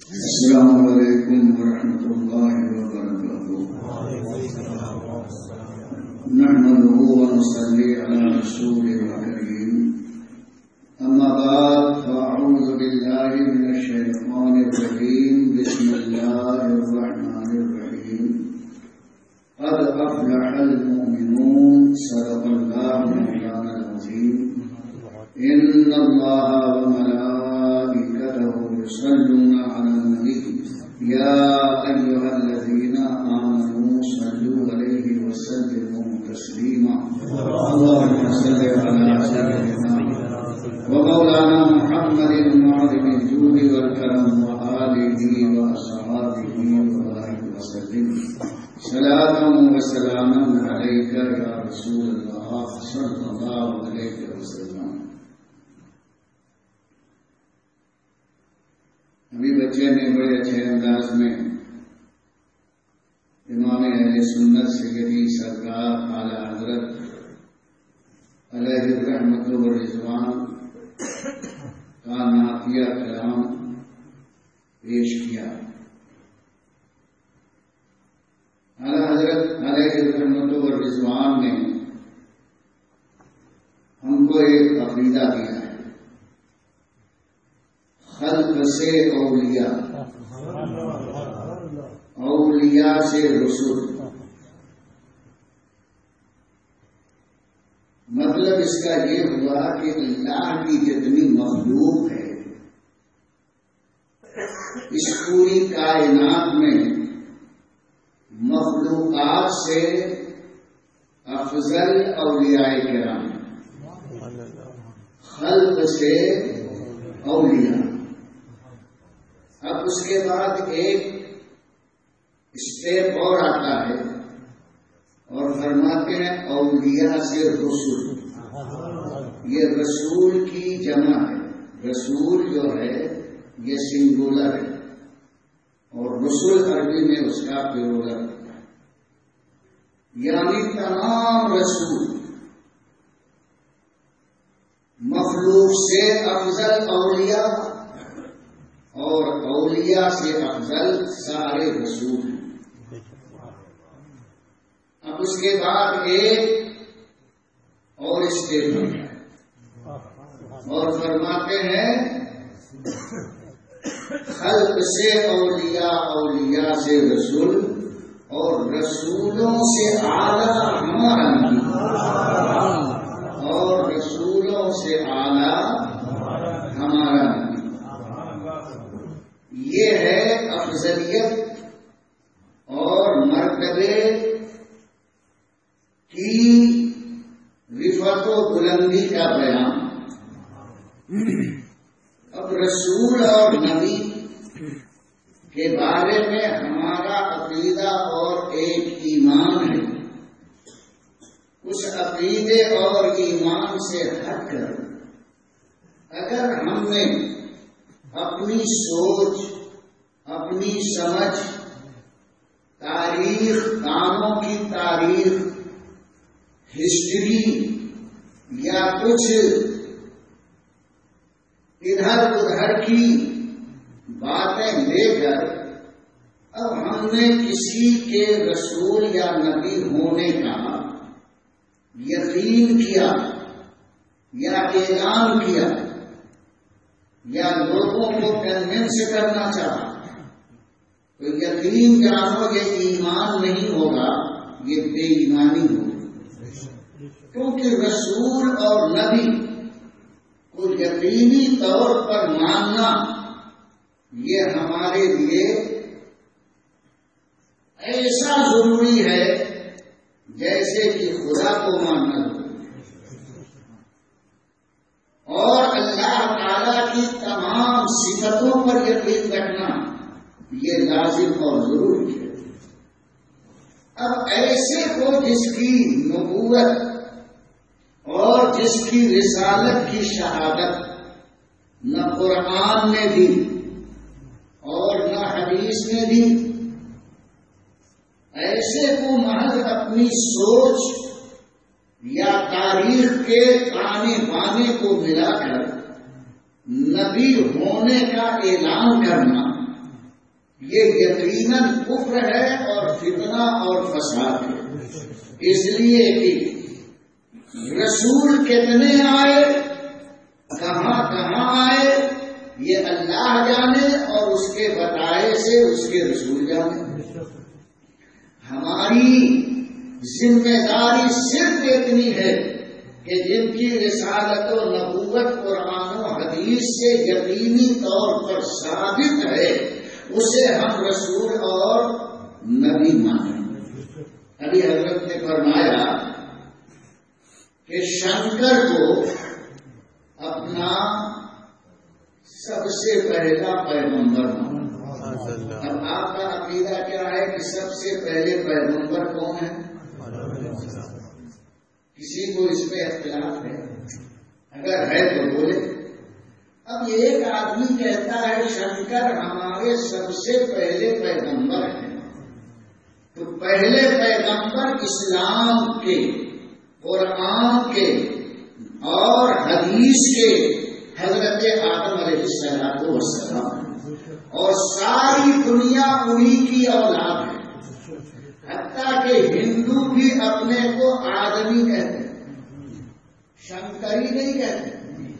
السلام علیکم ورحمۃ اللہ وبرکاتہ. نحمده ونصلي على رسوله الكريم. اما بعد فاعوذ بالله من الشيطان الرجيم. بسم الله الرحمن الرحيم. قد افلح المؤمنون. صدق الله مولانا العظيم. ان الله وملائكته يصلون على النبي يا أيها الذين آمنوا صلوا عليه وسلموا تسليما. اللهم صل على سيدنا ومولانا محمد معظم الجود والكرم وآله وأصحابه وبارك وسلم صلاة وسلاما عليك يا رسول الله صلى الله عليه وسلم. ابھی بچے نے بڑے اچھے انداز میں امام اہل سنت سیدی سرکار اعلی حضرت علیہ الرحمت والرضوان کا نعتیہ کلام پیش کیا. اعلی حضرت علیہ الرحمت والرضوان نے ہم کو ایک عقیدہ دیا ہے، خلق سے اولیاء، اولیاء سے رسول. مطلب اس کا یہ ہوا کہ اللہ کی جتنی مخلوق ہے اس پوری کائنات میں مخلوقات سے افضل اولیاء کرام، خلق سے اولیاء. اب اس کے بعد ایک اسٹیپ اور آتا ہے اور فرماتے ہیں اولیاء سے رسول. یہ رسول کی جمع ہے. رسول جو ہے یہ سنگولر ہے اور رسول عربی میں اس کا پلورل ہوتا ہے. یعنی تمام رسول مخلوق سے افضل اولیاء اور اولیاء سے افضل سارے رسول. اب اس کے بعد ایک اور اسٹیپ ہے اور فرماتے ہیں خلق سے اولیاء، اولیاء سے رسول اور رسولوں سے اعلیٰ ہمارا نبی اور رسولوں سے اعلیٰ ہمارا نبی. یہ ہے افضلیت اور مرتبے کی رفعت و بلندی کا بیان. اب رسول اور نبی کے بارے میں ہمارا عقیدہ اور ایک ایمان ہے. اس عقیدے اور ایمان سے ہٹ کر اگر ہم نے اپنی سوچ، اپنی سمجھ، تاریخ، کاموں کی تاریخ، ہسٹری یا کچھ ادھر ادھر کی باتیں لے کر اب ہم نے کسی کے رسول یا نبی ہونے کا یقین کیا یا اعلان کیا یا لوگوں کو کنونس کرنا چاہا تو یقین جانو یہ ایمان نہیں ہوگا، یہ بے ایمانی ہوگی. کیونکہ رسول اور نبی کو یقینی طور پر ماننا یہ ہمارے لیے ایسا ضروری ہے جیسے کہ خدا کو ماننا ضروری ہے. اور اللہ تعالی کی تمام صفتوں پر یقین رکھنا یہ لازم اور ضروری ہے. اب ایسے کو جس کی نبوت اور جس کی رسالت کی شہادت نہ قرآن نے دی اور نہ حدیث نے دی، ایسے کو محض اپنی سوچ یا تاریخ کے تانے بانے کو ملا کر نبی ہونے کا اعلان کرنا یہ یقیناً کفر ہے اور فتنہ اور فساد ہے. اس لیے کہ رسول کتنے آئے، کہاں کہاں آئے، یہ اللہ جانے اور اس کے بتائے سے اس کے رسول جانے. ہماری ذمہ داری صرف اتنی ہے کہ جن کی رسالت و نبوت قرآن و حدیث سے یقینی طور پر ثابت ہے اسے ہم رسول اور نبی مانیں. ابھی حضرت نے فرمایا کہ شنکر کو اپنا سب سے پہلا پیغمبر مانا. اب آپ کا عقیدہ کیا ہے کہ سب سے پہلے پیغمبر کون ہے؟ کسی کو اس پہ اختلاف ہے؟ اگر ہے تو بولے. اب ایک آدمی کہتا ہے شنکر ہمارے سب سے پہلے پیغمبر ہیں، تو پہلے پیغمبر اسلام کے، قرآن کے اور حدیث کے حضرت آدم علیہ السلام اور ساری دنیا انہی کی اولاد ہے. حتیٰ کہ ہندو بھی اپنے کو آدمی کہتے ہیں، شنکری نہیں کہتے.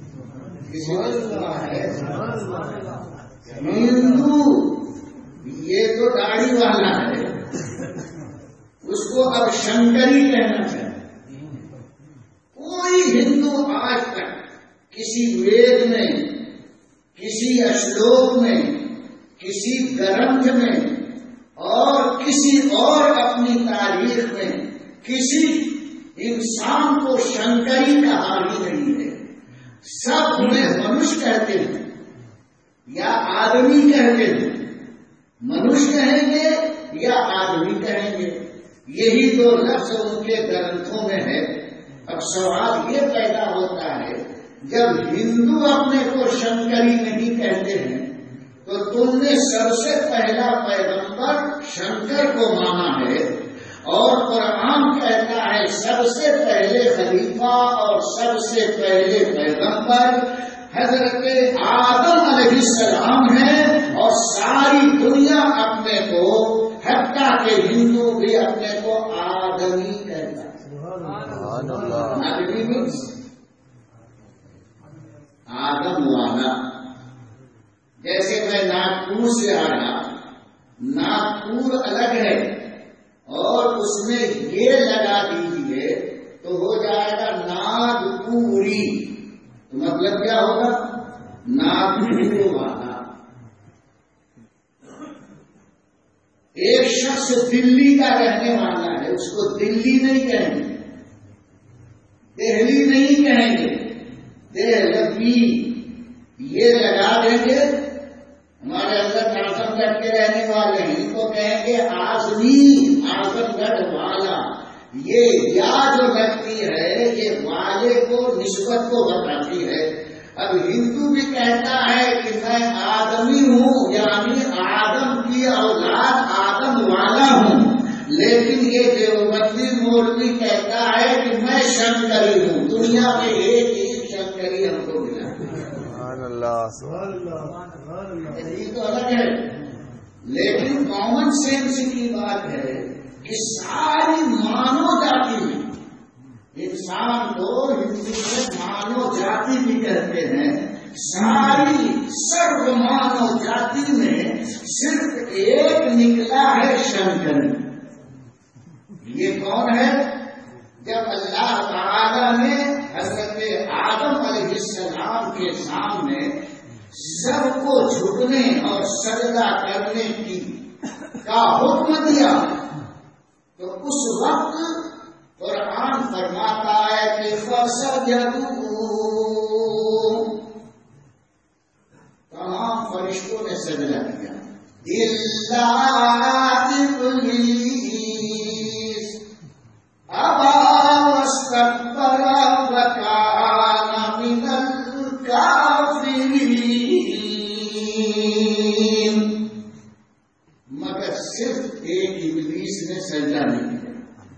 ہندو یہ تو داڑھی والا ہے، اس کو اب شنکری کہنا چاہیے. کوئی ہندو آج تک کسی وید میں، کسی اشلوک میں، کسی گرنتھ میں اور کسی اور اپنی تاریخ میں کسی انسان کو شنکری کہا ہی نہیں ہے. سب انہیں منش کہتے ہیں یا آدمی کہتے ہیں. منش کہیں گے یا آدمی کہیں گے، یہی دو لفظ ان کے گرنتھوں میں ہے. اب سوال یہ پیدا ہوتا ہے جب ہندو اپنے کو شنکری نہیں کہتے ہیں تو تم نے سب سے پہلا پیغمبر شنکر کو مانا ہے، اور قرآن کہتا ہے سب سے پہلے خلیفہ اور سب سے پہلے پیغمبر حضرت آدم علیہ السلام ہے. اور ساری دنیا اپنے کو، حتیٰ کہ ہندو بھی اپنے کو آدمی کہتا ہے. آدمی مینس آدم والا. جیسے میں ناگپور سے آیا، ناگپور الگ ہے اور اس میں یہ لگا دیجیے تو ہو جائے گا ناگپوری. تو مطلب کیا ہوگا؟ ناگپور والا. ایک شخص دلی کا رہنے والا ہے، اس کو دلی نہیں کہیں گے، دہلی نہیں کہیں گے، دہلوی یہ لگا دیں گے. ہمارے اندر اعظم گڑھ کے رہنے والے ہیں، ان کو کہیں گے آزمی، اعظم گڑھ والا. یہ یا جو لگتی ہے یہ والے کو، نسبت کو بتاتی ہے. اب ہندو بھی کہتا ہے کہ میں آدمی ہوں، یعنی آدم کی اولاد، آدم والا ہوں. لیکن یہ دیوبندی مولوی کہتا ہے کہ میں شنکری ہوں. دنیا میں ایک ہی شنکری ہم کو ملا. یہ تو الگ ہے، لیکن کامن سینس کی بات ہے کہ ساری مانو جاتی میں، انسان کو ہندو میں مانو جاتی بھی کہتے ہیں، ساری سرو مانو جاتی میں صرف ایک نکلا ہے شنکر. یہ کون ہے؟ جب اللہ تعالی نے حضرت آدم علیہ السلام کے سامنے سب کو جھکنے اور سجدہ کرنے کی کا حکم دیا تو اس وقت قرآن فرماتا ہے کہ فسجدوا، تمام فرشتوں نے سجدہ کیا الا ابلیس ابا واستكبر وكان من الكافرين. مگر صرف ایک ابلیس نے سجدہ نہیں کیا.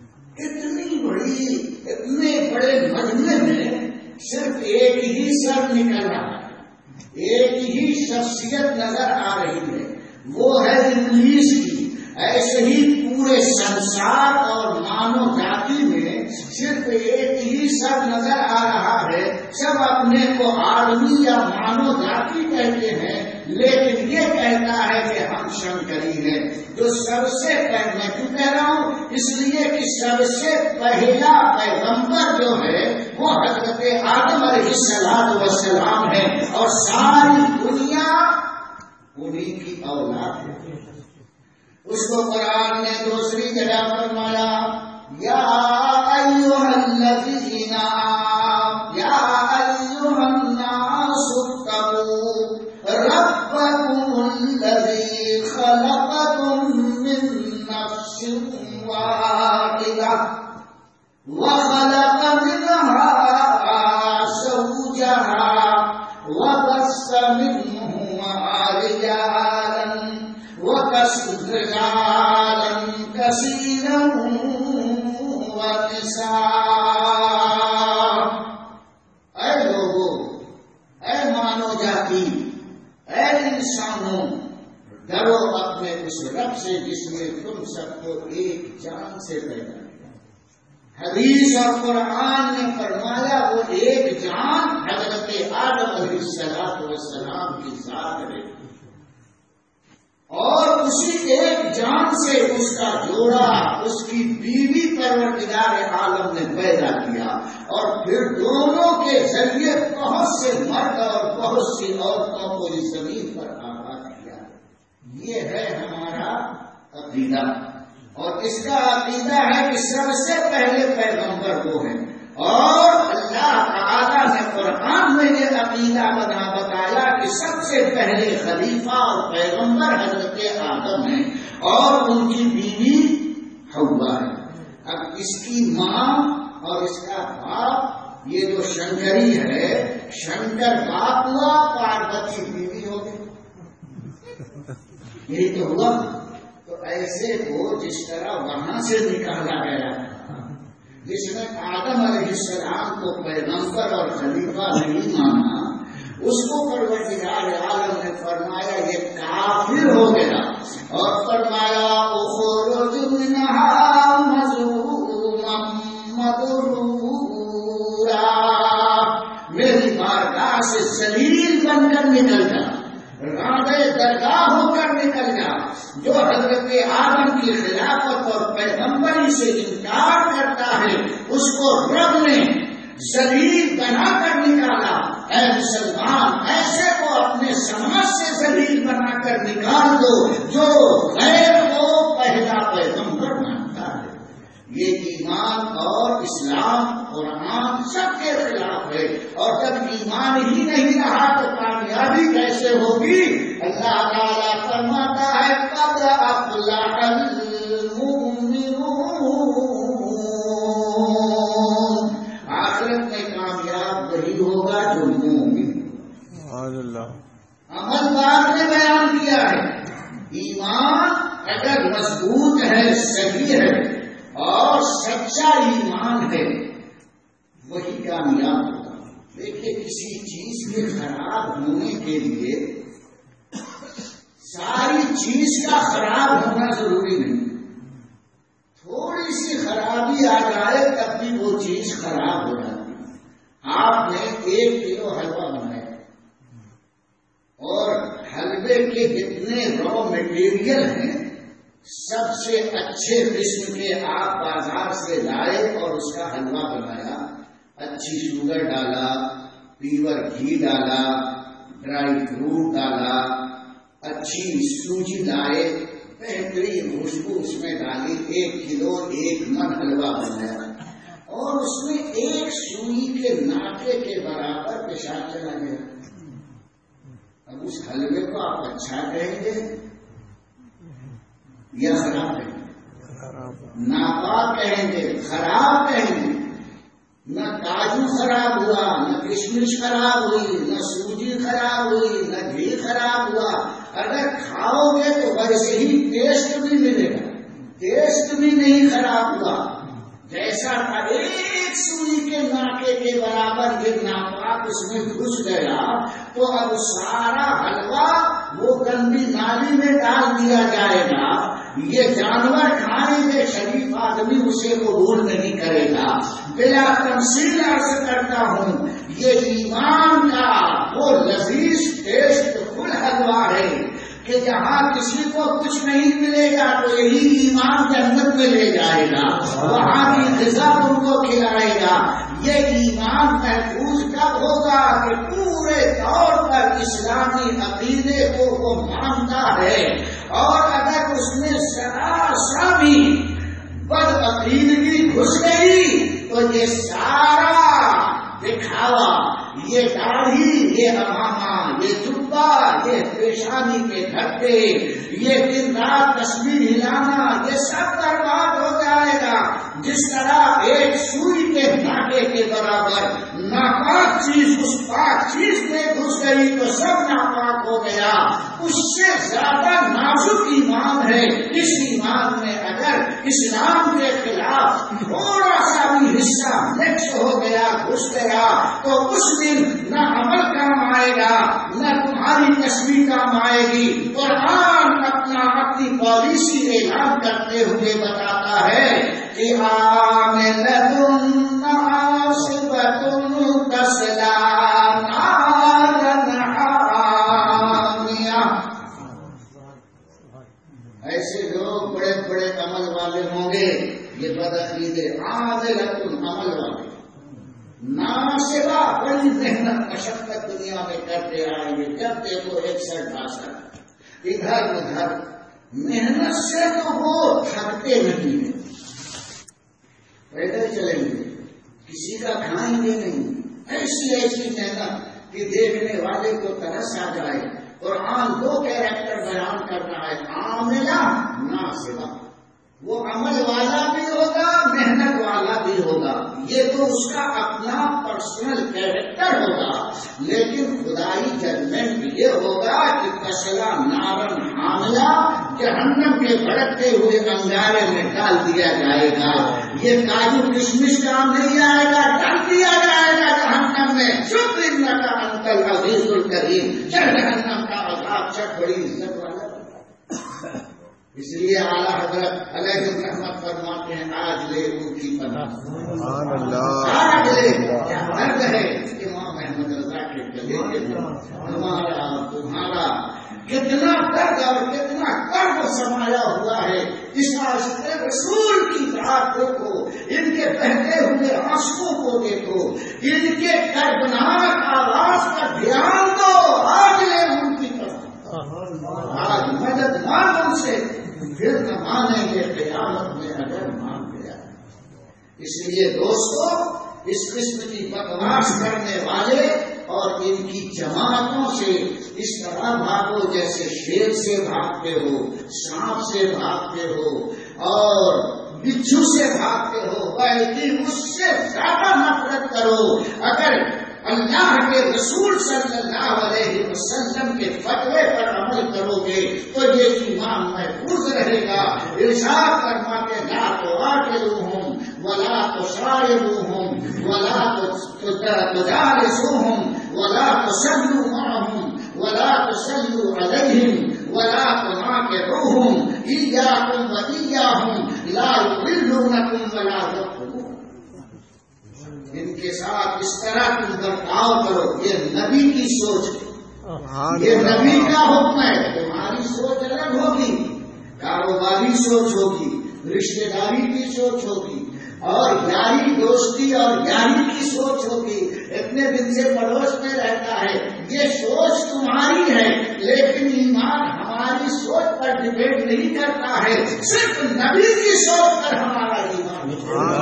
اتنے بڑے مجمع میں صرف ایک ہی سر نکل رہا ہے، ایک ہی شخصیت نظر آ رہی ہے، وہ ہے ابلیس کی. ایسے ہی پورے سنسار اور مانو جاتی میں صرف ایک ہی سب نظر آ رہا ہے. سب اپنے کو آدمی یا مانو جاتی کہتے ہیں، لیکن یہ کہتا ہے کہ ہم شنکری ہیں. جو سب سے میں کیوں کہہ رہا ہوں؟ اس لیے کہ سب سے پہلا پیغمبر جو ہے وہ حضرت آدم علیہ السلام ہے، اور ساری دنیا انہی کی اولاد ہے. اس کو قرآن نے دوسری جگہ فرمایا، یا ایھا الذین یا ایھا الناس اتقوا ربکم الذی خلقکم من نفس واحدہ وخلق منها زوجها وبث منهما رجالا رجالا كثيرا ونساء. اے لوگوں، اے مانو جاتی، اے انسانوں، ڈرو اپنے اس رب سے جس نے تم سب کو ایک جان سے پیدا کیا. حدیث اور قرآن نے فرمایا وہ ایک جان حضرت آدم علیہ السلام کی ذات ہے، اور اسی ایک جان سے اس کا جوڑا اس کی بیوی پروردگار عالم نے پیدا کیا، اور پھر دونوں کے ذریعے بہت سے مرد اور بہت سی عورتوں کو اس زمین پر آباد کیا. یہ ہے ہمارا عقیدہ، اور اس کا عقیدہ ہے کہ سب سے پہلے پیغمبر وہ ہیں. اور اللہ تعالیٰ نے قرآن میں یہ عقیدہ بتایا کہ سب سے پہلے خلیفہ اور پیغمبر حضرت آدم ہیں، اور ان کی بیوی حوا ہے. اب اس کی ماں اور اس کا باپ، یہ جو شنکری ہے، شنکر باپ ہوا، پاروتی بیوی ہو گئی. یہی تو ہوا. تو ایسے کو جس طرح وہاں سے نکالا گیا، جس نے آدم علیہ السلام کو پیغمبر اور خلیفہ نہیں مانا، اس کو پروردگار عالم نے فرمایا یہ کافر ہو گیا، اور فرمایا اخرج منہا مذموما مدحورا، میری بارگاہ سے ذلیل بن کر نکل جا، راندے درگاہ ہو کر نکل جا. جو حضرت آدم کی خلافت اور پیغمبری سے انکار کرتا ہے اس کو رب نے ذلیل بنا کر نکالا. اے مسلمان، ایسے کو اپنے سماج سے ذلیل بنا کر نکال دو جو غیر کو پہلا پیغمبر مانتا ہے. یہ ایمان اور اسلام قرآن سب کے خلاف ہے، اور جب ایمان ہی نہیں رہا تو کامیابی کیسے ہوگی؟ اللہ تعالیٰ فرماتا ہے قد افلح المؤمنون، آخرت میں کامیاب وہی ہوگا جو مومن. عمل بعد نے بیان کیا ہے. ایمان اگر مضبوط ہے، صحیح ہے اور سچا ایمان ہے، وہی کامیاب ہوگا. دیکھیے، کسی چیز کے خراب ہونے کے لیے ساری چیز کا خراب ہونا ضروری نہیں. تھوڑی سی خرابی آ جائے تب بھی وہ چیز خراب ہو جاتی. آپ نے 1 کلو حلوہ بنایا، اور حلوے کے جتنے را مٹیریل ہیں سب سے اچھے قسم کے آپ بازار سے لائے اور اس کا حلوہ بنایا. اچھی شوگر ڈالا، پیور گھی ڈالا، ڈرائی فروٹ ڈالا، اچھی سوجی لائے، بہترین خوشبو اس میں ڈالی. 1 کلو 1 من حلوہ بنایا، اور اس میں 1 سوئی کے ناکے کے برابر پیشاب چلا گیا. اب اس حلوے کو آپ اچھا کہیں گے یا خراب کہیں گے؟ ناپاک کہیں گے، خراب کہیں گے. نہ کاجو خراب ہوا، نہ کشمش خراب ہوئی، نہ سوجی خراب ہوئی، نہ گھی خراب ہوا. اگر کھاؤ گے تو ویسے ہی ٹیسٹ بھی ملے گا، ٹیسٹ بھی نہیں خراب ہوا. جیسا تھا 1 سوئی کے ناکے کے برابر یہ ناپاک اس میں گھس گیا، تو اب سارا حلوہ وہ گندی نالی میں ڈال دیا جائے گا، یہ جانور کھائیں گے، شریف آدمی اسے قبول نہیں کرے گا۔ بلا تمثیل عرض کرتا ہوں، یہ ایمان کا وہ لذیذ ٹیسٹ فل حلوہ ہے کہ جہاں کسی کو کچھ نہیں ملے گا تو یہی ایمان جنت میں لے جائے گا، وہاں کی غذا ان کو کھلائے گا۔ یہ ایمان محفوظ کب ہوگا کہ پورے طور پر اسلامی عقیدے کو وہ مانتا ہے، اور اگر اس میں ذرا سا بھی بد عقیدگی گھس گئی تو یہ سارا دکھاوا، یہ داڑھی، یہ امامہ، یہ جبہ، یہ پیشانی کے گھٹے، یہ دن رات تصویر ہلانا، یہ سب برباد ہو جائے گا۔ جس طرح ایک سوئی کے ناٹے کے برابر ناپاک چیز اس پاک چیز میں گھس گئی تو سب ناپاک ہو گیا، اس سے زیادہ نازک ایمان ہے۔ اس ایمان میں اگر اسلام کے خلاف تھوڑا سا بھی حصہ مکس ہو گیا، گھس گیا، تو اس دن نہ عمل کام آئے گا، نہ تمہاری تصویر کام آئے گی۔ قرآن اپنی پالیسی اعلان کرتے ہوئے بتاتا ہے کہ عاملۃ ناصبۃ تصلیٰ نارا حامیہ۔ ایسے لوگ بڑے بڑے عمل والے ہوں گے، یہ بدعقیدے، عاملۃ عمل والے، ناصبہ بڑی محنت مشقت دنیا میں کرتے آئیں گے، جب دیکھو 61-62 ادھر ادھر، محنت سے تو وہ تھکتے نہیں ہیں، پیدل چلیں گے، کسی کا کھائیں گے نہیں، ایسی ایسی محنت کہ دیکھنے والے کو ترس آ جائے۔ قرآن دو کیریکٹر بیان کرنا ہے، عاملہ ناصبہ، وہ عمل والا بھی ہوگا، محنت والا بھی ہوگا، یہ تو اس کا اپنا پرسنل کیریکٹر ہوگا، لیکن خدائی ججمنٹ یہ ہوگا کہ تصلیٰ نارن حامیہ، جہنم کے بھڑکتے ہوئے انگارے میں ڈال دیا جائے گا۔ یہ کاجو کشمش کام نہیں آئے گا، ڈال دیا جائے گا جہنم میں۔ شکر انکا انت العزیز الکریم، جہنم کا عذاب چک بڑی عزت والا۔ اس لیے اعلیٰ حضرت علیہ الرحمت فرماتے ہیں، آج لے ان کی پناہ، آج لے درد ہے امام احمد رضا کے گلے کے ہمارا تمہارا کتنا درد اور کتنا کرب سمایا ہوا ہے اس عاشق رسول کی ذات دیکھو، ان کے بہتے ہوئے آنسوؤں کو دیکھو، ان کے دردناک آواز کا دھیان دو۔ آج لے ان کی پناہ، آج مدد مانگ ان سے، پھر نہ مانیں گے قیامت میں اگر مان گیا۔ اس لیے دوستو، اس قسم کی بکواس کرنے والے اور ان کی جماعتوں سے اس طرح بھاگو جیسے شیر سے بھاگتے ہو، سانپ سے بھاگتے ہو اور بچھو سے بھاگتے ہو، بلکہ اس سے زیادہ نفرت کرو۔ اگر اللہ کے رسول صلی اللہ علیہ وسلم کے فتوے پر عمل کرو گے تو یہ ایمان محفوظ رہے گا۔ ارشاد فرماتے لا تواکلوہم ولا تشاربوہم ولا تجالسوہم ولا تصلوا معہم ولا تصلوا علیہم ولا تناکحوہم ایاکم وایاہم لا یضلونکم ولا یقتلون۔ ان کے ساتھ اس طرح تم برتاؤ کرو، یہ نبی کی سوچ ہے، یہ نبی کا حکم ہے۔ تمہاری سوچ الگ ہوگی، کاروباری سوچ ہوگی، رشتے داری کی سوچ ہوگی، اور یاری دوستی اور یاری کی سوچ ہوگی، اتنے دن سے پڑوس میں رہتا ہے، یہ سوچ تمہاری ہے، لیکن ایمان ہماری سوچ پر ڈپینڈ نہیں کرتا ہے، صرف نبی کی سوچ پر ہمارا ایمان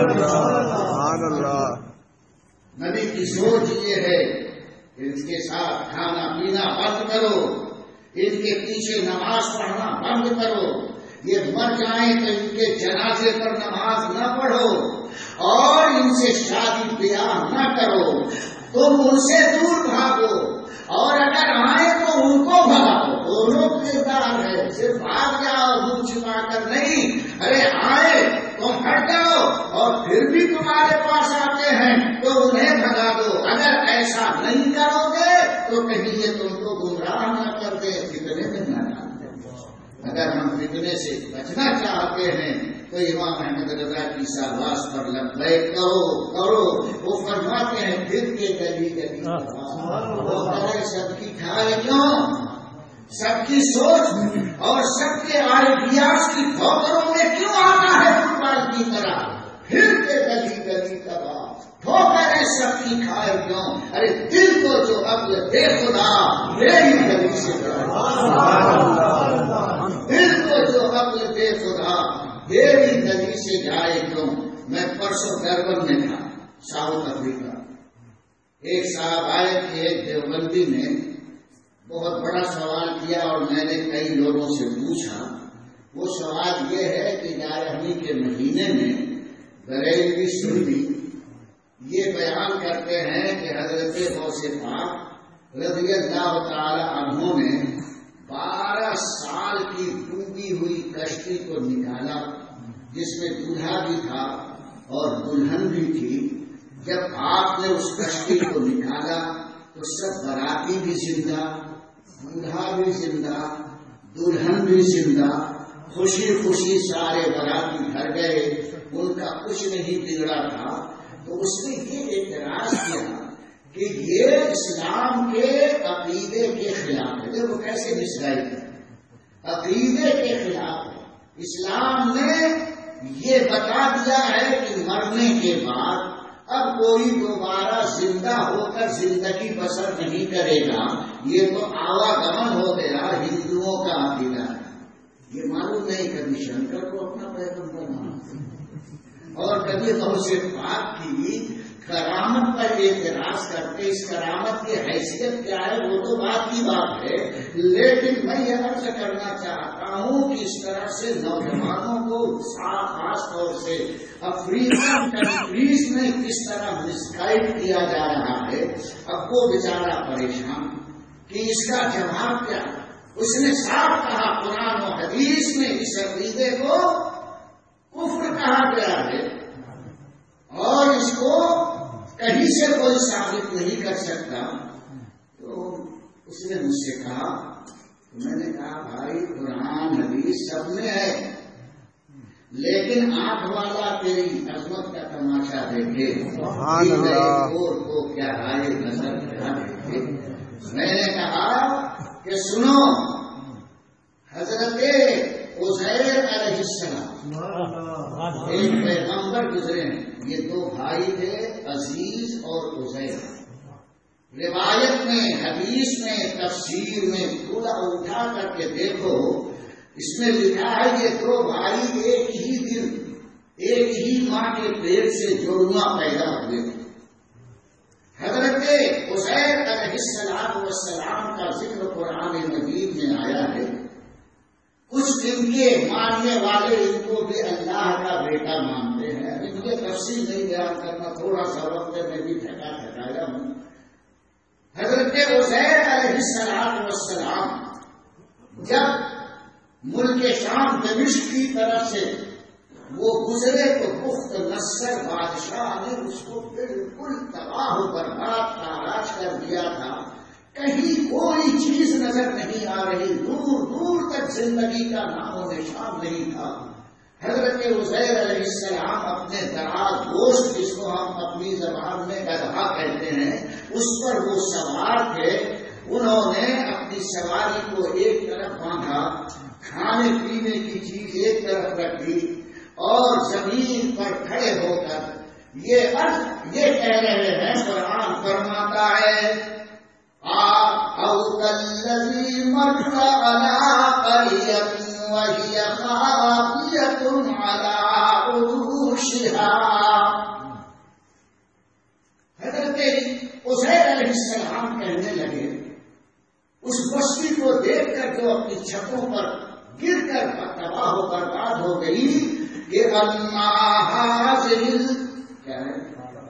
ہے۔ نبی کی سوچ یہ ہے کہ ان کے ساتھ کھانا پینا بند کرو، ان کے پیچھے نماز پڑھنا بند کرو، یہ مر جائیں تو ان کے جنازے پر نماز نہ پڑھو، اور ان سے شادی بیاہ نہ کرو، تم ان سے دور بھاگو، اور اگر آئے تو ان کو بھگاؤ۔ دونوں کردار ہے، صرف بھاگ جاؤ منہ چھپا کر نہیں، ارے آئے تم ہٹ جاؤ اور پھر بھی تمہارے پاس آتے ہیں تو انہیں بھگا دو۔ اگر ایسا نہیں کرو گے تو کہیں یہ تم کو گمراہ نہ کر دے، فتنے میں نہ ڈال دے۔ اگر ہم فتنے سے بچنا چاہتے ہیں تو امام احمد رضا کی شاباش پر لبیک کرو. وہ فرماتے ہیں پھر کے گلی گلی وہ کرے سب کی کھائے کیوں؟ سب کی سوچ اور سب کے آئیڈیاز کی ٹھوکروں میں کیوں آتا ہے فٹ بال کی طرح؟ پھر کے گلی گلی تباہ ٹھوکر ہے سب کی کھائے کیوں؟ ارے دل کو جو عقل دے خدا میری گلی سے دل کو جو عقل دے خدا میری گلی سے جائے کیوں؟ میں پرسوں دربن میں تھا ساؤتھ افریقہ. ایک صاحب آئے تھے ایک دیوبندی نے بہت بڑا سوال کیا اور میں نے کئی لوگوں سے پوچھا. وہ سوال یہ ہے کہ 11ویں کے مہینے میں بریلوی سنی یہ بیان کرتے ہیں کہ حضرت غوث پاک رضی اللہ تعالی عنہ نے 12 سال کی ڈوبی ہوئی کشتی کو نکالا جس میں دولہا بھی تھا اور دلہن بھی تھی. جب آپ نے اس کشتی کو نکالا تو سب باراتی بھی زندہ، دولہا بھی زندہ، دلہن بھی زندہ، خوشی خوشی سارے باراتی گھر گئے، ان کا کچھ نہیں بگڑا تھا. تو اس نے یہ اعتراض کیا کہ یہ اسلام کے عقیدے کے خلاف ہے. دیکھو کیسے مسائل ہے، عقیدے کے خلاف ہے. اسلام نے یہ بتا دیا ہے کہ مرنے کے بعد اب کوئی دوبارہ زندہ ہو کر زندگی بسر نہیں کرے گا. یہ تو آواگمن ہو گیا ہندوؤں کا عقیدہ ہے. یہ معلوم نہیں کبھی شنکر کو اپنا پیغمبر مانتے اور کبھی غوث پاک کی کرامت پر اعتراض کرتے. اس کرامت کی حیثیت کیا ہے وہ تو بات کی بات ہے، لیکن میں یہ عرض کرنا چاہتا ہوں کہ اس طرح سے نوجوانوں کو خاص طور سے افریقن کنٹریز میں کس طرح مسگائیڈ کیا جا رہا ہے. اب وہ بیچارہ پریشان کہ اس کا جواب کیا. اس نے صاف کہا قرآن و حدیث میں اس عقیدے کو کفر کہا گیا ہے اور اس کو کہیں سے کوئی ثابت نہیں کر سکتا. تو اس نے مجھ سے کہا، میں نے کہا بھائی قرآن حدیث سب میں ہے، لیکن آنکھ والا تیری عظمت کا تماشا دیکھے کو کیا رائے نظر کیا دیکھے. میں نے کہا کہ سنو، حضرت عزیر علیہ السلام ایک پیغمبر گزرے ہیں. یہ 2 بھائی تھے عزیز اور عزیر. روایت میں، حدیث میں، تفسیر میں پورا اٹھا کر کے دیکھو، اس میں لکھا ہے یہ 2 بھائی ایک ہی دن ایک ہی ماں کے پیٹ سے جوڑواں پیدا ہوئے تھے. حضرت عزیر علیہ السلام کا ذکر قرآن مجید میں آیا ہے. کچھ ان کے ماننے والے ان کو بھی اللہ کا بیٹا مانتے ہیں. ان کے تفصیل نہیں بیان کرنا، تھوڑا سا وقت میں بھی ٹھکایا ہوں. حضرت عزیر علیہ السلام جب ملک شام دمشق کی طرف سے وہ گزرے تو بخت نصر بادشاہ نے اس کو بالکل تباہ و برباد تاراج کر دیا تھا. کہیں کوئی چیز نظر نہیں آ رہی، دور دور تک زندگی کا نام و نشان نہیں تھا. حضرت عزیر علیہ السلام اپنے دراز گوشت، جس کو ہم اپنی زبان میں گدھا کہتے ہیں، اس پر وہ سوار تھے. انہوں نے اپنی سواری کو ایک طرف باندھا، کھانے پینے کی چیز ایک طرف رکھی اور زمین پر کھڑے ہو کر یہ کہہ رہے ہیں. قرآن فرماتا ہے او کالذی مر علی قریۃ وہی خاویۃ علی عروشها. حضرت عزیر علیہ السلام کہنے لگے اس بستی کو دیکھ کر جو اپنی چھتوں پر گر کر تباہ و برباد ہو گئی کہ اللہ حاضر کیا ہے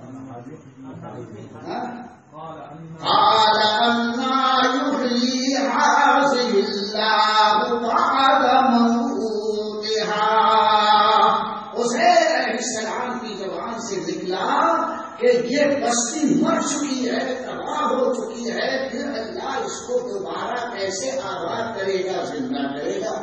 قال انا یحیی هذه اللہ بعد موتها. عزیر علیہ السلام کی زبان سے نکلا کہ یہ بستی مر چکی ہے، تباہ ہو چکی ہے، پھر اللہ اس کو دوبارہ کیسے آباد کرے گا، زندہ کرے گا.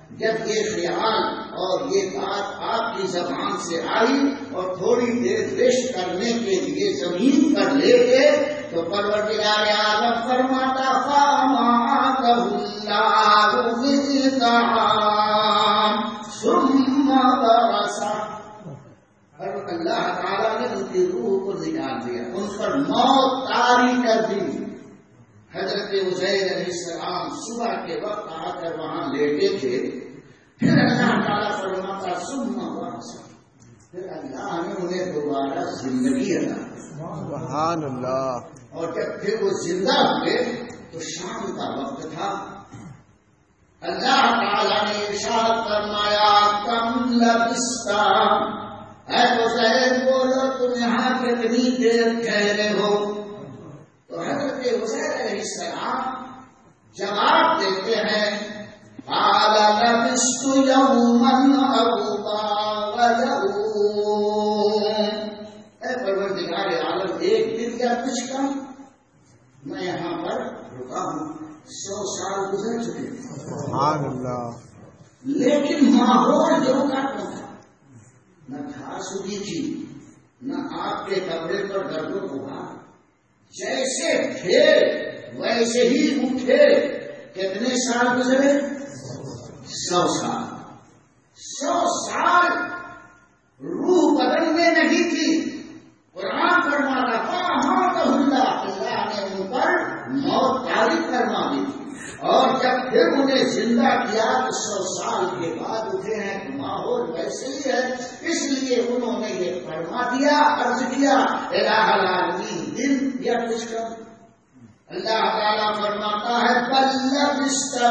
جب یہ خیال اور یہ بات آپ کی زبان سے آئی اور تھوڑی دیر ریسٹ کرنے کے لیے زمین پر لے گئے تو پروردگار عالم فرماتا فَأَمَاتَهُ اللَّهُ بِالطَّعَامِ ثُمَّ بَرَسَهُ، اور اللہ تعالیٰ نے ان کی روح کو نکال دیا، ان پر موت طاری کر دی۔ حضرت عزیر علیہ السلام صبح کے وقت آ کر وہاں لیٹے تھے، پھر اللہ تعالیٰ فرماتا ثم بَرَسَهُ، پھر اللہ نے انہیں دوبارہ زندگی عطا کی۔ سبحان اللہ۔ اور جب پھر وہ زندہ ہوئے تو شام کا وقت تھا، اللہ تعالیٰ نے ارشاد فرمایا کم لبثت، اے حسین بولو تم یہاں کتنی دیر ٹھہرے ہو؟ تو حضرت حسین علیہ السلام جواب دیتے ہیں قال لبثت یوما او بعض یوم، اے پروردگار عالم ایک دن یا کچھ کم، میں یہاں پر رکا ہوں، 100 سال گزر چکے ہیں۔ سبحان اللہ۔ لیکن ماحول جو کا تھا، نہ گھاس اگی تھی، نہ آپ کے کپڑے پر درد و بخار، جیسے تھے ویسے ہی اٹھے۔ کتنے سال گزرے؟ 100 سال۔ 100 سال روح بدن میں نہیں تھی۔ قرآن فرماتا فَأَمَاتَهُ اللَّهُ، اللہ نے ان پر موت طاری فرما دی تھی، اور جب پھر انہیں زندہ کیا تو 100 سال کے بعد اٹھے ہیں تو ماحول ویسے ہی ہے، اس لیے انہوں نے یہ فرما دیا، عرض کیا الہ العالمین دن یا کچھ کم۔ اللہ تعالیٰ فرماتا ہے بل لبثت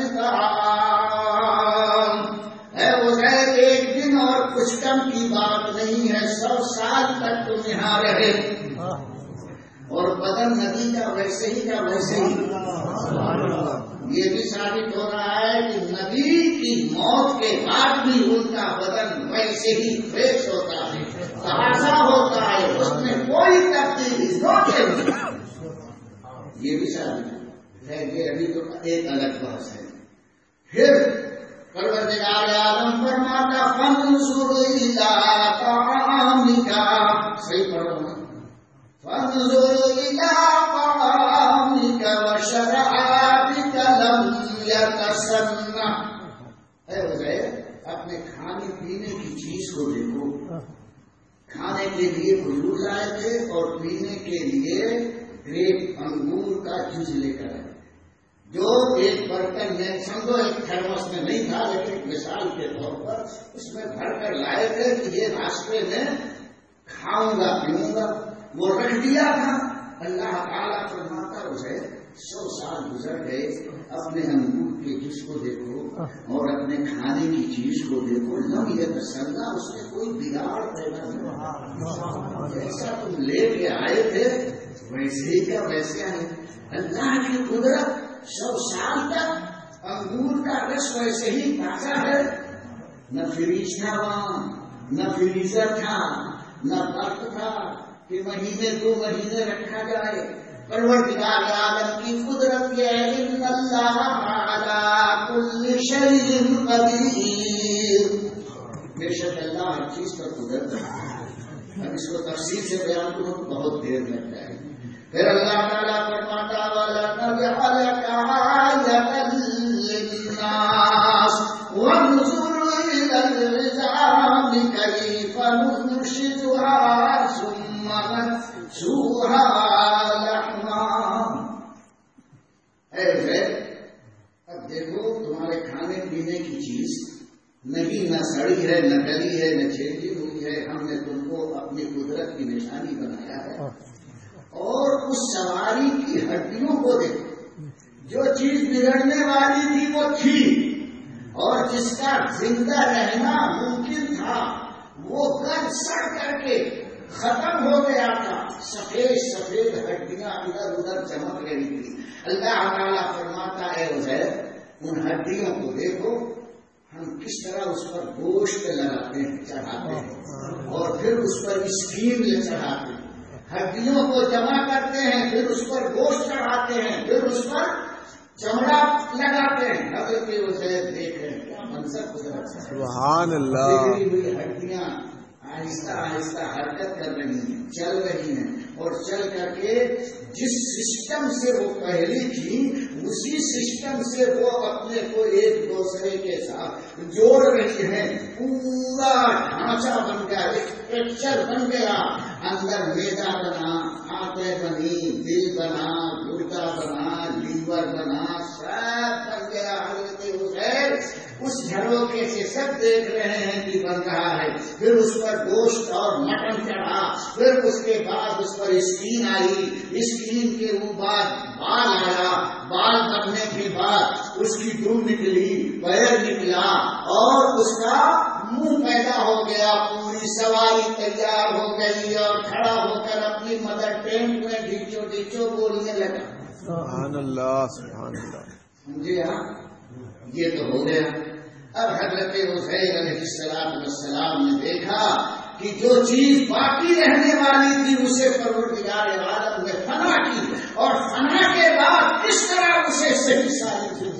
اے عزیر ایک دن اور کچھ کم کی بات نہیں ہے، 100 سال تک تم یہاں رہے، اور بدن نبی کا ویسے ہی کا ویسے ہی۔ یہ بھی ثابت ہو رہا ہے کہ نبی کی موت کے بعد بھی ان کا بدن ویسے ہی فریش ہوتا ہے، تازہ ہوتا ہے، اس میں کوئی تبدیلی نہیں۔ یہ بھی ثابت ہے، یہ ابھی تو ایک الگ بحث ہے۔ پھر پروردگار عالم فرماتا فانظر الی طعامک، صحیح پڑھو نا، فانظر الی طعامک وشرابک لم یتسنہ، اے عزیر اپنے کھانے پینے کی چیز کو دیکھو، کھانے کے لیے کھجور لائے تھے اور پینے کے لیے گریپ انگور کا جوس لے کر آئے، جو ایک برتن میں سمجھو ایک تھرمس میں نہیں تھا لیکن مثال کے طور پر اس میں بھر کر لائے تھے کہ یہ راستے میں کھاؤں گا پیوں گا، وہ رکھ دیا تھا۔ اللہ تعالیٰ فرماتا اسے 100 سال گزر گئے، اپنے انگور کے جوس کو دیکھو اور اپنے کھانے کی چیز کو دیکھو، لم یتسنہ، اس میں کوئی بگاڑ پیدا نہیں ہوا، جیسا تم لے کے آئے تھے ویسے ہی کا ویسے ہے۔ اللہ کی قدرت، 100 سال تک انگور کا رس ویسے ہی تازہ ہے، نہ فریج تھا وہاں، نہ فریزر تھا، نہ برف تھا کہ مہینے 2 مہینے رکھا جائے۔ پروردگار عالم کی قدرت یہ ہے ان اللہ علی کل شیء قدیر، بے شک اللہ ہر چیز پر قدرت ہے۔ اب اس کو تفصیل سے بیان کروں تو بہت دیر لگ جائے گی۔ پھر اللہ تعالیٰ فرماتا وَلَنَجْعَلَكَ آیَةً لِلنَّاسِ وَانظُرْ إِلَى الْعِظَامِ كَيْفَ نُنشِزُهَا ثُمَّ نَكْسُوهَا لَحْمًا، اے عزیر اب دیکھو تمہارے کھانے پینے کی چیز نہیں، نہ سڑی ہے، نہ گلی ہے، نہ چھیڑی ہوئی ہے، ہم نے تم کو اپنی قدرت کی نشانی بنایا ہے، اور اس سواری کی ہڈیوں کو دیکھو، جو چیز بگڑنے والی تھی وہ تھی، اور جس کا زندہ رہنا ممکن تھا وہ گل سڑ کر کے ختم ہو گیا تھا، سفید سفید ہڈیاں ادھر ادھر چمک رہی تھی۔ اللہ تعالیٰ فرماتا ہے عزیر ان ہڈیوں کو دیکھو، ہم کس طرح اس پر گوشت لگاتے ہیں، چڑھاتے ہیں، اور پھر اس پر اسکیم چڑھاتے ہیں، ہڈیوں کو جمع کرتے ہیں، پھر اس پر گوشت چڑھاتے ہیں، پھر اس پر چمڑا لگاتے ہیں. حضرت حسین دیکھ رہے ہیں کیا منظر گزرا. سبحان اللہ. بگڑی ہوئی ہڈیاں آہستہ آہستہ حرکت کر رہی ہیں, چل رہی ہیں, اور چل کر کے جس سسٹم سے وہ پہلی تھی اسی سسٹم سے وہ اپنے کو ایک دوسرے کے ساتھ جوڑ رہی ہیں. پورا ڈھانچہ بن گیا, اسٹرکچر بن گیا. اندر میدا بنا, آنتیں بنی, دل بنا, گردہ بنا, لیور بنا, سب بن گیا. حضرت حسین اس جھروکے سے سب دیکھ رہے ہیں کہ بن رہا ہے. پھر اس پر گوشت اور مٹن چڑھا, پھر اس کے بعد اس پر اسکین آئی, اسکین کے بعد بال آیا, بال بننے کے بعد اس کی دم نکلی, پیر نکلا, اور اس کا منہ پیدا ہو گیا. پوری سواری تیار ہو گئی اور کھڑا ہو کر اپنی مدر ٹینک میں ڈھیچو ڈھیچو بولنے لگا. سبحان اللہ. سبحان اللہ. سمجھے آپ, یہ تو ہو گیا. اب حضرت حسین علیہ السلام نے دیکھا کہ جو چیز باقی رہنے والی تھی اسے پروردگار عالم نے فنا کی, اور فنا کے بعد اس طرح اسے صحیح ساری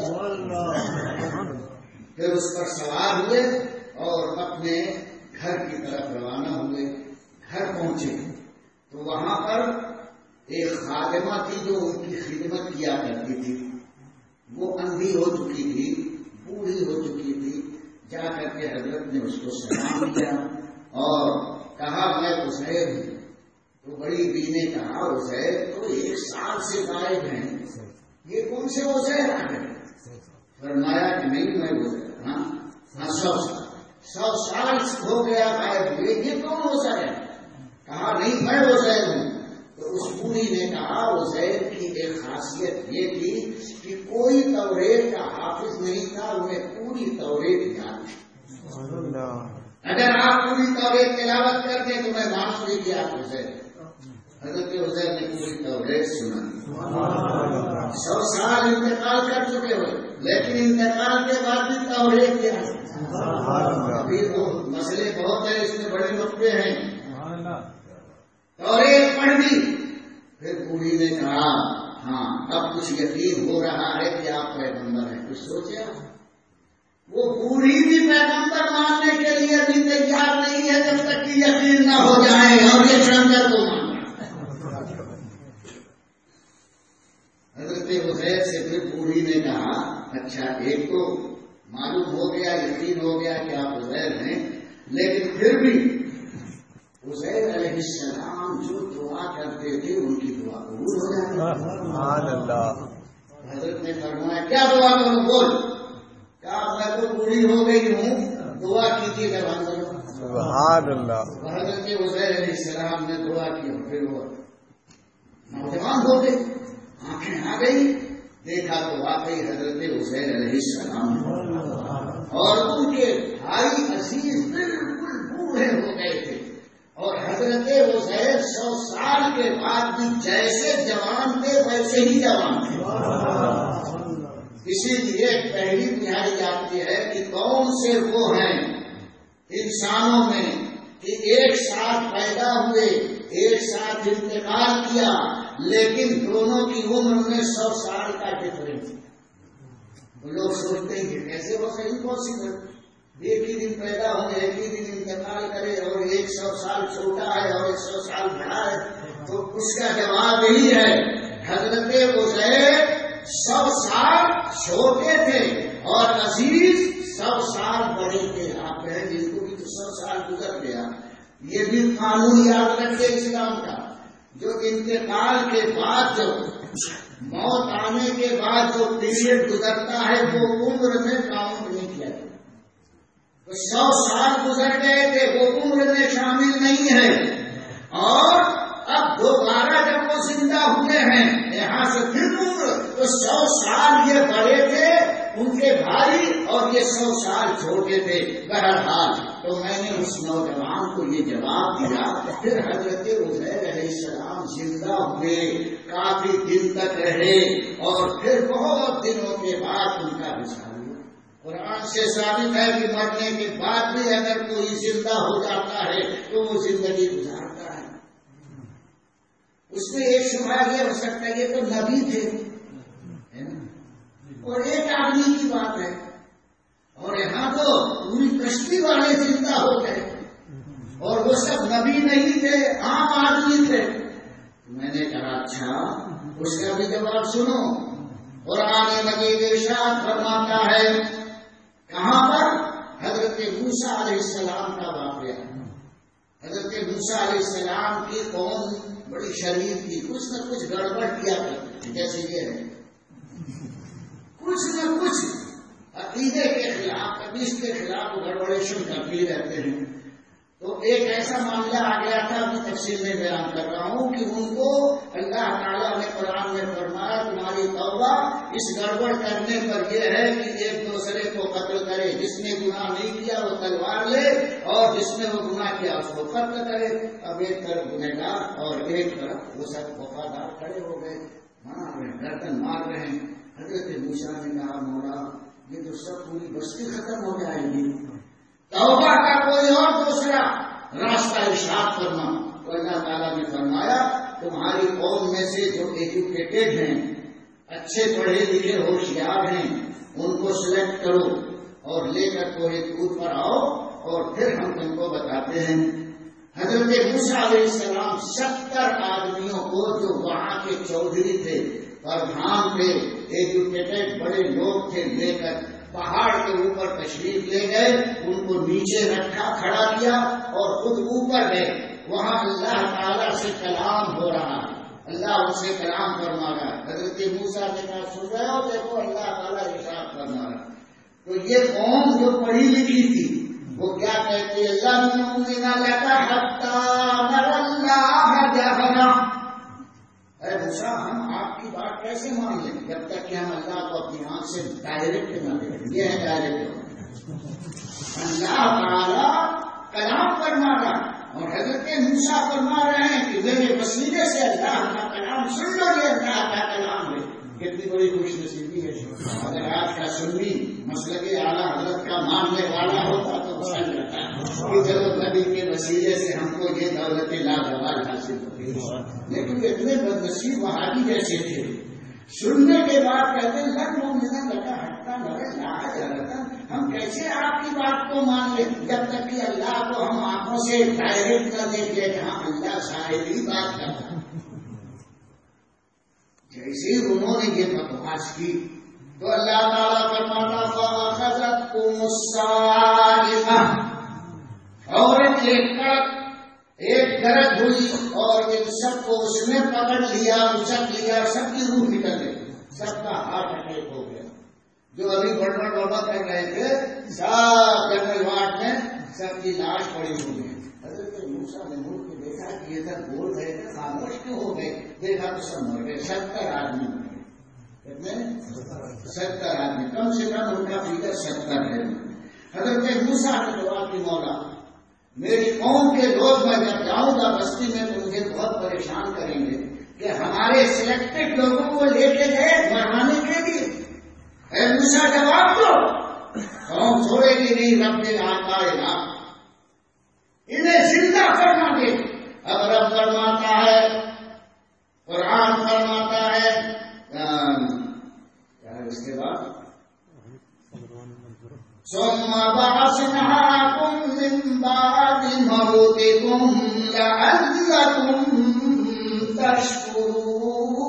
پھر اس پر سوار ہوئے اور اپنے گھر کی طرف روانہ ہوئے. گھر پہنچے تو وہاں پر ایک خادمہ تھی جو ان کی خدمت کیا کرتی تھی. وہ اندھی ہو چکی تھی, بوڑھی ہو چکی تھی. جا کر کے حضرت نے اس کو سلام کیا اور کہا میں حسین ہوں. تو بڑی بی نے کہا حسین تو 1 سال سے غائب ہیں, یہ کون سے حسین آ گئے؟ فرمایا کہ نہیں میں حسین, ہاں 100 سال ہو گیا غائب ہوئے, یہ کون حسین ہے؟ کہا نہیں میں حسین ہوں. تو اس بوڑھی نے کہا حسین کی ایک خاصیت یہ تھی کہ کوئی توریت کا حافظ نہیں تھا, انہیں پوری توریت یاد تھی. اگر آپ پوری توریت تلاوت کرتے تو میں مانوں گی کہ آپ حسین. حضرت حسین نے پوری توریت سنا. 100 سال انتقال کر چکے ہوئے, لیکن انتقال کے بعد بھی توریت یاد. ابھی تو مسئلے بہت ہیں, اس میں بڑے نقطے ہیں. اور ایک پڑھ دی. پھر بوڑھی نے کہا ہاں اب کچھ یقین ہو رہا ہے کہ آپ پیغمبر ہیں. کچھ سوچے وہ بوڑھی بھی پیغمبر ماننے کے لیے ابھی تیار نہیں ہے جب تک کہ یقین نہ ہو جائے, اور یہ پیغمبر کو ماننا. حضرت حسین سے پھر بوڑھی نے کہا اچھا ایک تو معلوم ہو گیا, یقین ہو گیا کہ آپ حسین ہیں, لیکن پھر بھی حسین علیہ السلام جو دعا کرتے تھے ان کی دعا قبول ہو جاتی. سبحان اللہ. حضرت نے فرمایا کیا دعا کروں؟ بول. کہا میں تو بوڑھی ہو گئی ہوں, دعا کیجیے جوان کرو. سبحان اللہ. حضرت حسین علیہ السلام نے دعا کی اور پھر وہ نوجوان ہو گئے, آنکھیں آ گئی. دیکھا تو واقعی حضرت حسین علیہ السلام اور ان کے بھائی عزیز بالکل بوڑھے ہو گئے تھے. اور حضرت حسین 100 سال کے بعد بھی جیسے جوان تھے ویسے ہی جوان تھے. اسی لیے پہلی بنیادی آتی ہے کہ کون سے وہ ہیں انسانوں میں کہ ایک ساتھ پیدا ہوئے, ایک ساتھ انتقال کیا, لیکن دونوں کی عمر میں 100 سال کا ڈفرینس. لوگ سوچتے ہیں کہ کیسے وہ صحیح پاسبل, ایک ہی دن پیدا ہو, ایک ہی دن انتقال کرے, اور 100 سال چھوٹا ہے اور 100 سال بڑا ہے. تو اس کا جواب یہی ہے حضرت حسین 100 سال چھوٹے تھے اور عزیز 100 سال بڑے تھے. آپ کہیں جن کو بھی 100 سال گزر گیا. یہ بھی قانون یاد رکھے اسلام کا, جو انتقال کے بعد جو موت آنے کے بعد جو پیریڈ گزرتا ہے وہ عمر میں کاؤنٹ نہیں کیا جاتا. 100 سال گزر گئے تھے, وہ عمر میں شامل نہیں ہے. اور اب دوبارہ جب وہ زندہ ہوئے ہیں یہاں سے پھر عمر, تو 100 سال یہ بڑے تھے ان کے بھائی اور یہ 100 سال چھوٹے تھے. بہرحال تو میں نے اس نوجوان کو یہ جواب دیا. پھر حضرت حسین علیہ السلام زندہ ہوئے, کافی دن تک رہے, اور پھر بہت دنوں کے بعد ان کا وصال ہوا. قرآن سے ثابت ہے کہ مرنے کے بعد بھی اگر کوئی زندہ ہو جاتا ہے تو وہ زندگی گزارتا ہے. اس میں ایک شبہ یہ ہو سکتا ہے یہ تو نبی تھے, اور ایک آدمی کی بات ہے، اور یہاں تو پوری کشتی والے زندہ ہو گئے اور وہ سب نبی نہیں تھے، عام آدمی تھے۔ میں نے کہا اچھا، اس کا بھی جواب سنو۔ قرآن مجید ارشاد فرماتا ہے، کہاں پر؟ حضرت موسیٰ علیہ السلام کا واقعہ۔ حضرت موسیٰ علیہ السلام کی قوم بڑی شریر تھی، کچھ نہ کچھ گڑبڑ کیا کرتی، جیسے یہ ہے، کچھ نہ کچھ عقیدے کے خلاف، حدیث کے خلاف گڑبڑیشن کرتے رہتے ہیں۔ تو ایک ایسا معاملہ آ گیا تھا، میں تفصیل میں بیان کر رہا ہوں کہ ان کو اللہ تعالیٰ نے قرآن میں فرمایا تمہاری توبہ اس گڑبڑ کرنے پر یہ ہے کہ ایک دوسرے کو قتل کرے، جس نے گناہ نہیں کیا وہ تلوار لے اور جس نے وہ گناہ کیا اس کو قتل کرے۔ اب ایک طرف گنہگار اور ایک طرف وہ سب وفادار کھڑے ہو گئے، مار رہے ہیں، گردن مار رہے ہیں۔ حضرت موسیٰ نے کہا مولا یہ تو سب پوری بستی ختم ہو جائے گی، توبہ کا کوئی اور دوسرا راستہ ارشاد کرنا۔ تو اللہ تعالیٰ نے فرمایا تمہاری قوم میں سے جو ایجوکیٹڈ ہیں، اچھے پڑھے لکھے ہوشیار ہیں، ان کو سلیکٹ کرو اور لے کر کوہ طور پر آؤ اور پھر ہم تم کو بتاتے ہیں۔ حضرت موسیٰ علیہ السلام 70 آدمیوں کو جو وہاں کے چودھری تھے، پردھان تھے، ایجوکیٹڈ بڑے لوگ تھے، لے کر پہاڑ کے اوپر تشریف لے گئے، ان کو نیچے رکھا، کھڑا کیا اور خود اوپر گئے۔ وہاں اللہ تعالیٰ سے کلام ہو رہا ہے، اللہ ان سے کلام فرما رہا ہے۔ حضرت موسیٰ نے کہا سن رہے ہو، دیکھو اللہ تعالیٰ ارشاد فرما رہا ہے۔ تو یہ قوم جو پڑھی لکھی تھی وہ کیا کہتے ہیں؟ لن نؤمن لک حتی نری اللہ جہرا۔ اے موسیٰ ہم آپ کی بات کیسے مان لیں جب تک کہ ہم اللہ کو اپنی آنکھ سے ڈائریکٹ نہ دیکھیں۔ یہ ہے ڈائریکٹ، اللہ تعالیٰ کلام فرما رہا اور حضرت موسیٰ فرما رہے ہیں کہ میرے وسیلے سے اللہ کا کلام سن لو، یہ اللہ کا کلام ہے۔ کتنی بڑی خوش نصیبی ہے اگر آج کا سنی مسلک اعلیٰ حضرت کا ماننے والا ہوتا تو اچھا لگتا کہ چلو نبی کے وسیلے سے ہم کو یہ دولت لاجوال حاصل ہوتی ہے۔ لیکن اتنے بدنصیب وہابی جیسے تھے، سننے کے بعد کہتے ہیں لن نؤمن لک حتی نری اللہ جہرا، ہم کیسے آپ کی بات کو مان لیں جب تک کہ اللہ کو ہم آنکھوں سے ڈائریکٹ نہ دیکھ لیں کہ ہاں اللہ صاحب ہی بات کرتا۔ جیسے انہوں نے یہ بکواس کی تو اللہ تعالیٰ فرماتا فَأَخَذَتْهُمُ الصَّاعِقَةُ، اور ایک گرج ہوئی اور ان سب کو اس نے پکڑ لیا، اچک لیا، سب کی روح نکل گئی، سب کا ہارٹ اٹیک ہو گیا۔ جو ابھی بڑبڑ بڑبڑ کر رہے تھے سب جنرل وارڈ میں سب کی لاش پڑی ہوئی ہے۔ حضرت موسیٰ نے مڑ کے دیکھا کہ یہ سب بول رہے تھے، خاموش کیوں ہو گئے؟ دیکھا تو سب مر گئے، 70 آدمی مر گئے۔ کتنے؟ 70 آدمی، کم سے کم ان کا فیگر 70 ہے۔ حضرت موسیٰ نے دعا کی مولا میری قوم کے لوگ میں جب جاؤں گا بستی میں تو مجھے بہت پریشان کریں گے کہ ہمارے سلیکٹڈ لوگوں کو لے کے گئے مروانے کے لیے، اے موسیٰ جواب دو، قوم چھوڑے گی نہیں، رب نے آتا انہیں زندہ کرنا دے۔ اب رب فرماتا ہے، قرآن فرماتا ہے کیا ہے اس کے بعد ثم بعثناكم من بعد موتكم لعلكم تشكرون۔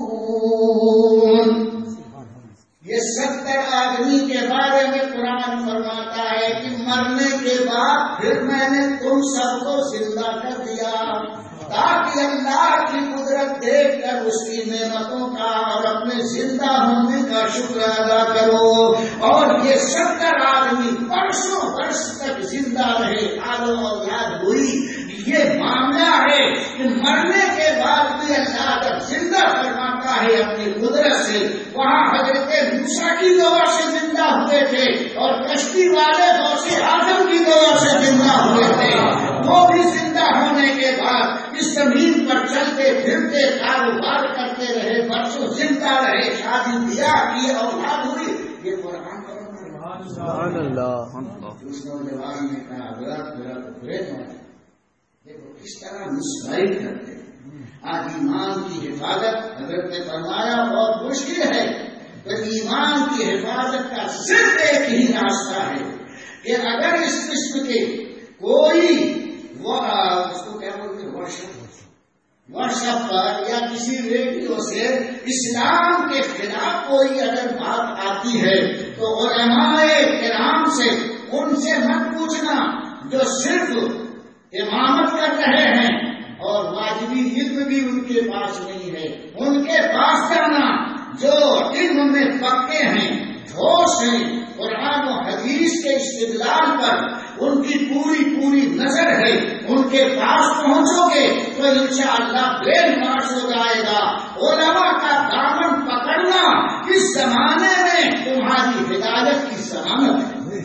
یہ 70 آدمی کے بارے میں قرآن فرماتا ہے کہ مرنے کے بعد پھر میں نے تم سب کو زندہ کر دیا تاکہ اللہ کی قدرت دیکھ کر اس کی نعمتوں کا اور اپنے زندہ ہونے کا شکر ادا کرو۔ اور یہ 70 آدمی برسوں برس تک زندہ رہے، آل و اولاد ہوئی۔ یہ معاملہ ہے کہ مرنے کے بعد بھی اللہ جب زندہ فرماتا ہے اپنی قدرت سے، وہاں حضرت موسیٰ کی دعا سے زندہ ہوئے تھے اور کشتی والے غوث اعظم کی دعا سے زندہ ہوئے تھے، وہ بھی زندہ ہونے کے بعد اس زمین پر چلتے پھرتے کاروبار کرتے رہے، برسوں زندہ رہے، شادی بیاہ کی، اولاد ہوئی۔ یہ قرآن کا سبحان اللہ۔ اس نوجوان نے کہا دیکھو کس طرح مسائل کرتے ہیں۔ آج ایمان کی حفاظت حضرت نے فرمایا بہت مشکل ہے، تو ایمان کی حفاظت کا صرف ایک ہی راستہ ہے کہ اگر اس قسم کے کوئی اس کو کیا بولتے واٹسپ پر یا کسی ریڈیو سے اسلام کے خلاف کوئی اگر بات آتی ہے تو علماء کرام سے ان سے مت پوچھنا جو صرف امامت کر رہے ہیں اور واجبی علم بھی ان کے پاس نہیں ہے. ان کے پاس جانا جو علم میں پکے ہیں، ٹھوس ہیں، قرآن و حدیث کے استدلال پر ان کی پوری نظر ہے. ان کے پاس پہنچو گے تو انشاءاللہ برین واش ہو جائے گا. علماء کا دامن پکڑنا اس زمانے میں تمہاری ہدایت کی ضمانت ہے.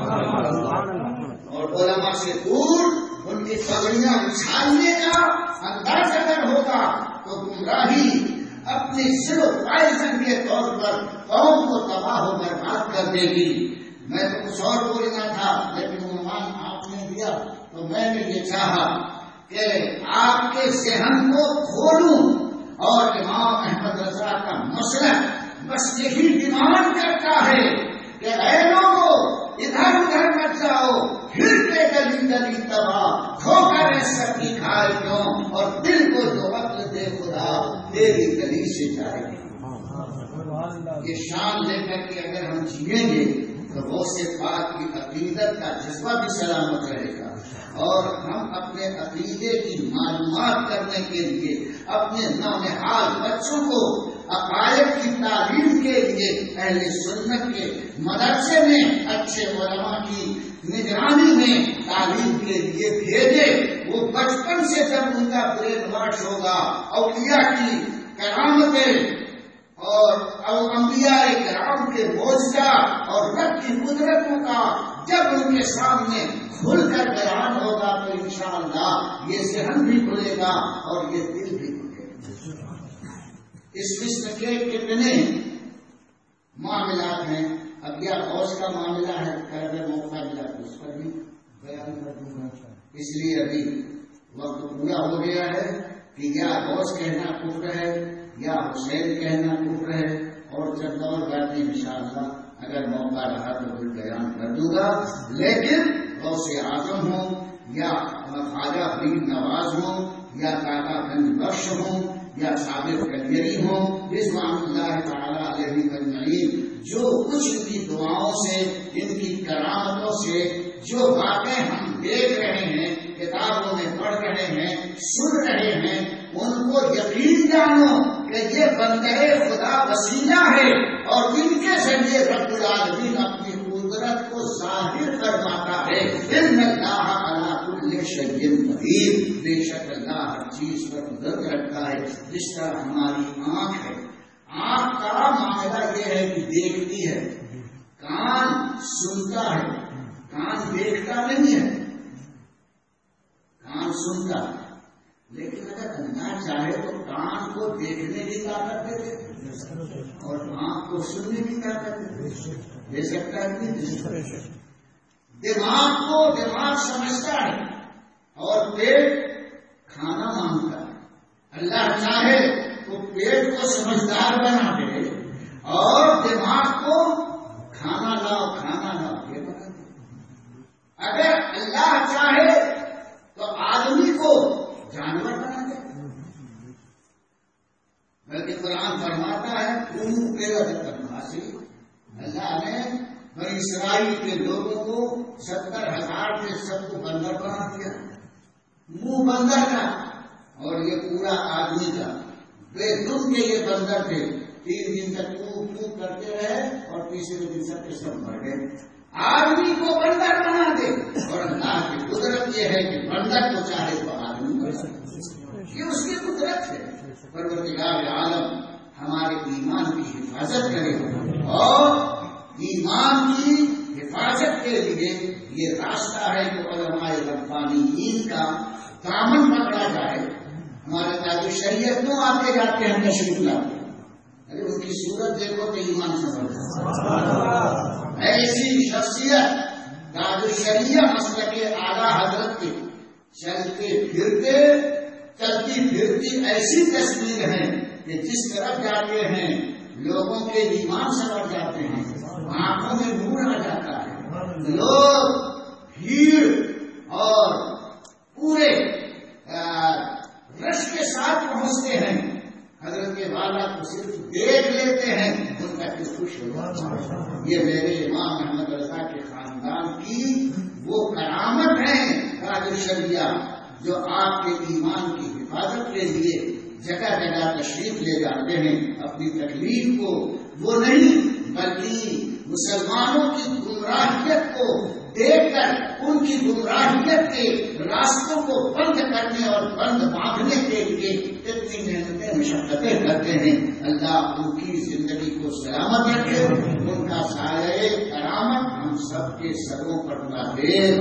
اور علماء سے دور ان کی پگڑیاں اچھالنے کا انداز اگر ہوگا تو گمراہی اپنی صرف پائزن کے طور پر قوم کو تباہ و برباد کر دے گی. میں تو کچھ اور بولنا تھا لیکن عنوان آپ نے دیا تو میں نے یہ چاہا کہ آپ کے ذہن کو کھولوں اور امام احمد رضا کا مسئلہ بس یہی ڈیمانڈ کرتا ہے کہ اے لوگوں ادھر ادھر مت جاؤ، پھر کے گلی گلی تباہ کھو کر سب کی کھائے کیوں، اور دل کو جو عقل دے خدا تیری گلی سے جائے گی. یہ شان لے کر کے اگر ہم جیئیں گے تو غوث پاک کی عقیدت کا جذبہ بھی سلامت رہے گا، اور ہم اپنے عقیدے کی معلومات کرنے کے لیے اپنے نونہال بچوں کو عقائد کی تعلیم کے لیے اہل سنت کے مدرسے میں اچھے علماء کی نگرانی میں تعلیم کے لیے بھیجے. وہ بچپن سے جب ان کا برین واش ہوگا اولیاء کی کرامتیں اور انبیاء کرام کے معجزہ اور رب کی قدرتوں کا جب ان کے سامنے کھل کر بیان ہوگا تو انشاءاللہ یہ ذہن بھی کھلے گا اور یہ دل بھی کھلے گا. اس قسم کے کتنے معاملات ہیں. اب یا غوث کا معاملہ ہے کہ اگر موقع ملا تو اس پر بھی بیان کر دوں گا. اس لیے ابھی وقت پورا ہو گیا ہے کہ یا غوث کہنا کفر ہے یا حسین کہنا کفر ہے، اور چند اور باتیں انشاءاللہ اگر موقع رہا تو پھر بیان کر دوں گا. لیکن غوث اعظم ہوں یا خواجہ فرید نواز ہوں یا کاکا گنج بخش ہوں یا ثابت کلیری ہوں رضوان اللہ تعالی علیہ اجمعین، جو کچھ ان کی دعاؤں سے ان کی کرامتوں سے جو باتیں ہم دیکھ رہے ہیں، کتابوں میں پڑھ رہے ہیں، سن رہے ہیں، ان کو یقین جانو کہ یہ بندے خدا وسیلہ ہے اور ان کے ذریعے رب العالمین اپنی قدرت کو ظاہر فرماتا ہے. ان اللہ علی کل شیء قدیر، بے شک اللہ ہر چیز پر قدرت رکھتا ہے. جس طرح ہماری آنکھ ہے، آنکھ کا معاملہ یہ ہے کہ دیکھتی ہے، کان سنتا ہے، کان دیکھتا نہیں ہے، کان سنتا ہے. لیکن اگر اللہ چاہے تو کان کو دیکھنے کی طاقت دے دے اور آنکھ کو سننے کی طاقت دے سکتا ہے نہیں. دماغ کو دماغ سمجھتا ہے اور پیٹ کھانا مانگتا ہے. اللہ چاہے تو پیٹ کو سمجھدار بنا دے اور دماغ کو کھانا لاؤ یہ بتا دے. اگر اللہ چاہے تو آدمی کو جانور بنا دے. بلکہ قرآن فرماتا ہے اللہ نے بنی اسرائیل کے لوگوں کو 70,000 میں سب کو بندر بنا دیا، منہ بندر کا اور یہ پورا آدمی کا. بے دم کے یہ بندر تھے. 3 دن تک تو کرتے رہے اور تیسرے دن سب کے سب مر گئے. آدمی کو بندر بنا دے اور اللہ کی قدرت یہ ہے کہ بندر کو چاہے تو آدمی بنا دے. یہ اس کی قدرت ہے. پروردگار عالم ہمارے ایمان کی حفاظت کرے اور ایمان کی حفاظت کے لیے یہ راستہ ہے کہ علماء ربانیین کا دامن پکڑا جائے. ہمارے تاج شریعت کیوں آتے جاتے ہیں تشریف لاتے؟ ارے ان کی صورت دیکھو تو ایمان سمجھتا. ایسی شخصیت تاج شریعت مسلک کے اعلیٰ حضرت کے چلتی پھرتی ایسی تصویر ہے کہ جس طرف جاتے ہیں لوگوں کے ایمان سے بڑھ جاتے ہیں، آنکھوں میں نور آ جاتا ہے، لوگ بھیڑ اور پورے رش کے ساتھ پہنچتے ہیں، حضرت والا کو صرف دیکھ لیتے ہیں، ان کا دل خوش ہو جاتا ہے۔ یہ میرے امام محمد رضا کے خاندان کی وہ کرامت ہے قادر شریعہ، جو آپ کے ایمان کی حفاظت کے لیے جگہ جگہ تشریف لے جاتے ہیں اپنی تکلیف کو، وہ نہیں بلکہ مسلمانوں کی گمراہیت کو دیکھ کر ان کی گمراہیت کے راستوں کو بند کرنے اور بند باندھنے کے لیے اتنی محنتیں مشقتیں کرتے ہیں۔ اللہ ان کی زندگی کو سلامت رکھے، ان کا سایہ کرامت ہم سب کے سروں پر دے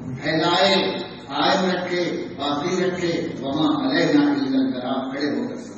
پھیلائے، قائم رکھے، باقی رکھے۔ وما علینا الا البلاغ، کھڑے ہو کر